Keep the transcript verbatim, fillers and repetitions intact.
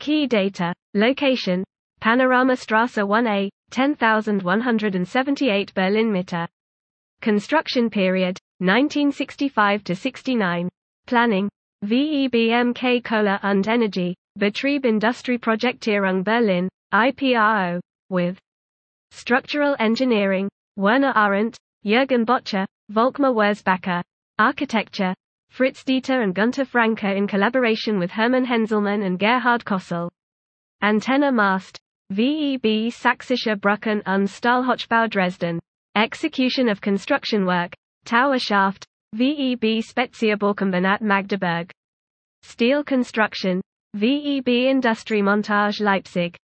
Key data. Location. Panoramastrasse one A, ten thousand one hundred seventy-eight Berlin Mitte. Construction period, nineteen sixty-five to sixty-nine. Planning. V E B M K Kohle und Energie, Betrieb Industrieprojektierung Berlin, I P R O, with structural engineering, Werner Arendt, Jürgen Böttcher, Volkmar Wurzbacher. Architecture, Fritz Dieter and Gunter Franke in collaboration with Hermann Henselmann and Gerhard Kossel. Antenna mast, V E B Sächsische Brücken und Stahlhochbau Dresden. Execution of construction work, tower shaft, V E B Spezialbaukombinat Magdeburg. Steel construction, V E B Industriemontage Leipzig.